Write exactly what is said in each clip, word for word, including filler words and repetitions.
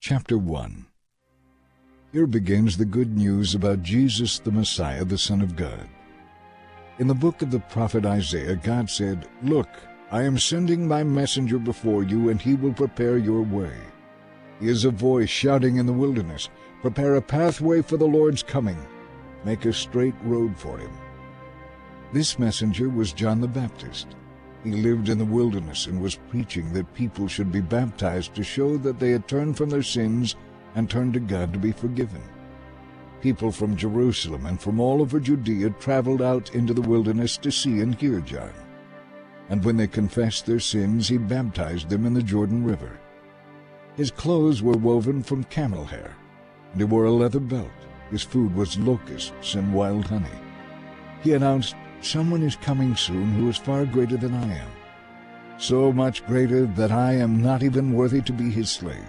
Chapter one. Here begins the good news about Jesus the Messiah, the Son of God. In the book of the prophet Isaiah, God said, "Look, I am sending my messenger before you, and he will prepare your way. He is a voice shouting in the wilderness, 'Prepare a pathway for the Lord's coming. Make a straight road for him.'" This messenger was John the Baptist. He lived in the wilderness and was preaching that people should be baptized to show that they had turned from their sins and turned to God to be forgiven. People from Jerusalem and from all over Judea traveled out into the wilderness to see and hear John. And when they confessed their sins, he baptized them in the Jordan River. His clothes were woven from camel hair, and he wore a leather belt. His food was locusts and wild honey. He announced, "Someone is coming soon who is far greater than I am, so much greater that I am not even worthy to be his slave.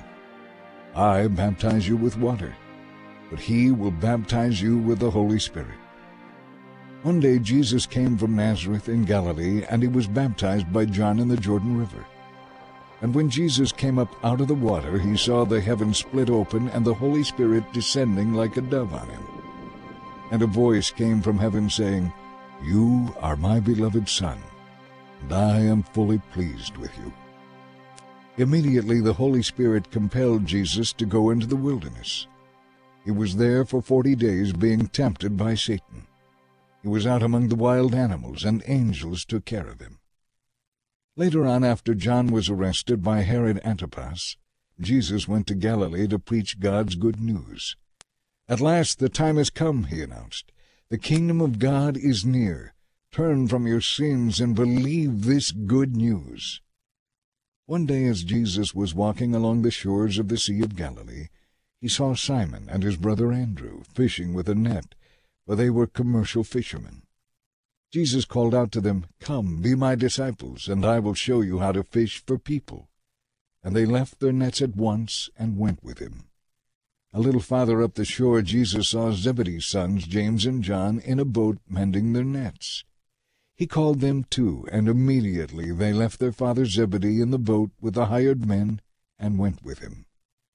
I baptize you with water, but he will baptize you with the Holy Spirit." One day Jesus came from Nazareth in Galilee, and he was baptized by John in the Jordan River. And when Jesus came up out of the water, he saw the heavens split open and the Holy Spirit descending like a dove on him. And a voice came from heaven saying, "You are my beloved Son, and I am fully pleased with you." Immediately the Holy Spirit compelled Jesus to go into the wilderness. He was there for forty days being tempted by Satan. He was out among the wild animals, and angels took care of him. Later on, after John was arrested by Herod Antipas, Jesus went to Galilee to preach God's good news. "At last the time has come," he announced. "The kingdom of God is near. Turn from your sins and believe this good news." One day as Jesus was walking along the shores of the Sea of Galilee, he saw Simon and his brother Andrew fishing with a net, for they were commercial fishermen. Jesus called out to them, "Come, be my disciples, and I will show you how to fish for people." And they left their nets at once and went with him. A little farther up the shore Jesus saw Zebedee's sons, James and John, in a boat mending their nets. He called them too, and immediately they left their father Zebedee in the boat with the hired men and went with him.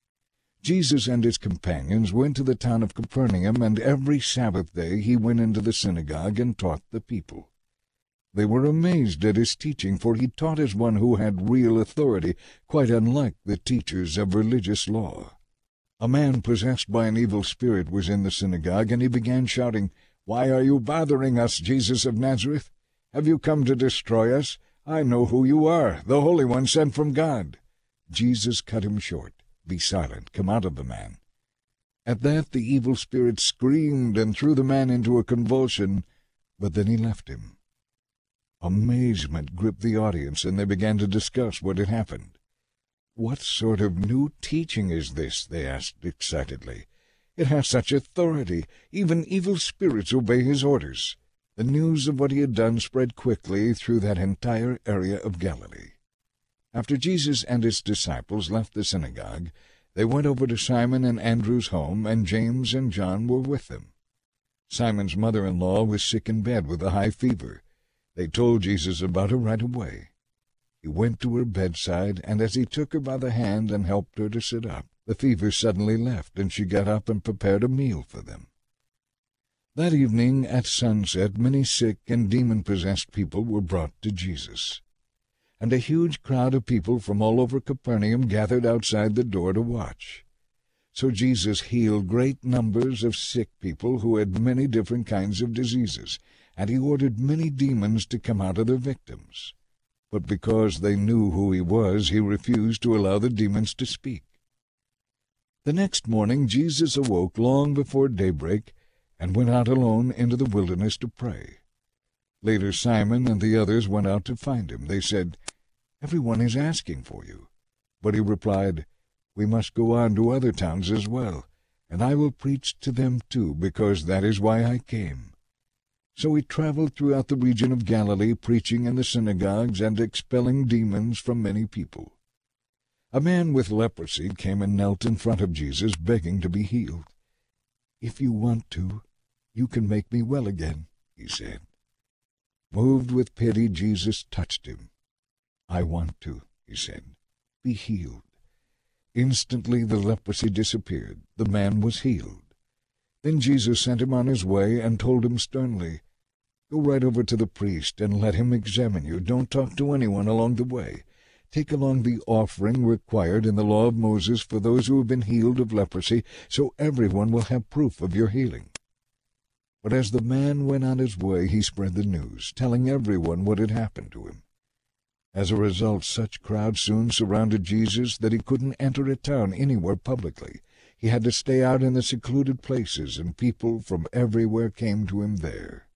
Jesus and his companions went to the town of Capernaum, and every Sabbath day he went into the synagogue and taught the people. They were amazed at his teaching, for he taught as one who had real authority, quite unlike the teachers of religious law. A man possessed by an evil spirit was in the synagogue, and he began shouting, "Why are you bothering us, Jesus of Nazareth? Have you come to destroy us? I know who you are, the Holy One sent from God." Jesus cut him short. "Be silent, come out of the man." At that the evil spirit screamed and threw the man into a convulsion, but then he left him. Amazement gripped the audience, and they began to discuss what had happened. "What sort of new teaching is this?" they asked excitedly. "It has such authority. Even evil spirits obey his orders." The news of what he had done spread quickly through that entire area of Galilee. After Jesus and his disciples left the synagogue, they went over to Simon and Andrew's home, and James and John were with them. Simon's mother-in-law was sick in bed with a high fever. They told Jesus about her right away. He went to her bedside, and as he took her by the hand and helped her to sit up, the fever suddenly left, and she got up and prepared a meal for them. That evening at sunset, many sick and demon-possessed people were brought to Jesus, and a huge crowd of people from all over Capernaum gathered outside the door to watch. So Jesus healed great numbers of sick people who had many different kinds of diseases, and he ordered many demons to come out of their victims. But because they knew who he was, he refused to allow the demons to speak. The next morning Jesus awoke long before daybreak and went out alone into the wilderness to pray. Later Simon and the others went out to find him. They said, "Everyone is asking for you." But he replied, "We must go on to other towns as well, and I will preach to them too, because that is why I came." So he traveled throughout the region of Galilee, preaching in the synagogues and expelling demons from many people. A man with leprosy came and knelt in front of Jesus, begging to be healed. "If you want to, you can make me well again," he said. Moved with pity, Jesus touched him. "I want to," he said. "Be healed." Instantly the leprosy disappeared. The man was healed. Then Jesus sent him on his way and told him sternly, "Go right over to the priest and let him examine you. Don't talk to anyone along the way. Take along the offering required in the law of Moses for those who have been healed of leprosy, so everyone will have proof of your healing." But as the man went on his way, he spread the news, telling everyone what had happened to him. As a result, such crowds soon surrounded Jesus that he couldn't enter a town anywhere publicly. He had to stay out in the secluded places, and people from everywhere came to him there.